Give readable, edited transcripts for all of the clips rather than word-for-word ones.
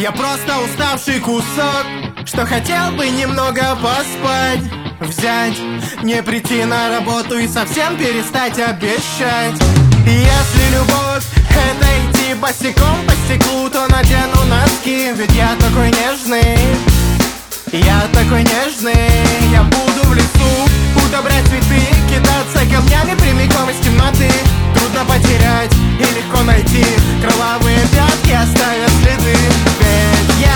Я просто уставший кусок, что хотел бы немного поспать, взять, не прийти на работу и совсем перестать обещать. И если любовь — это идти босиком по стеклу, то надену носки, ведь я такой нежный. Я такой нежный. Я буду в лесу удобрять цветы, кидаться камнями прямиком из темноты. Трудно потерять и легко найти, кровавые пятки оставят следы. Ведь я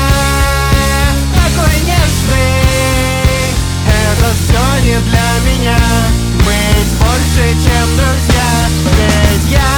такой нежный. Это все не для меня, быть больше, чем друзья. Ведь я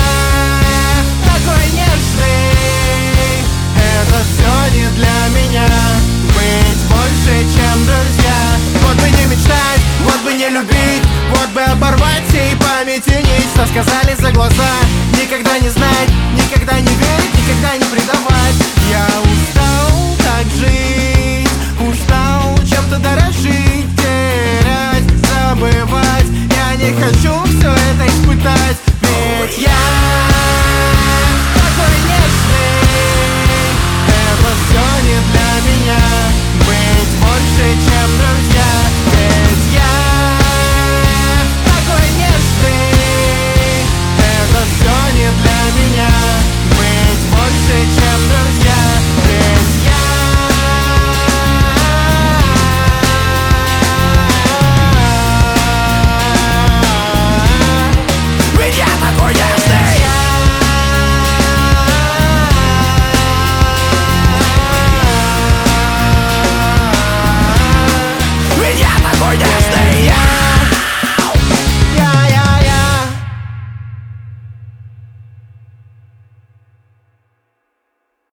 такой нежный. Это все не для меня, быть больше, чем друзья. Вот бы не мечтать, вот бы не любить, вот бы оборвать все и памяти нить. Что сказали за глаза, никогда не знать, никогда не верить, никогда не предавать. Я устал так жить, устал чем-то дорожить, терять, забывать. Я не хочу все это испытать, ведь я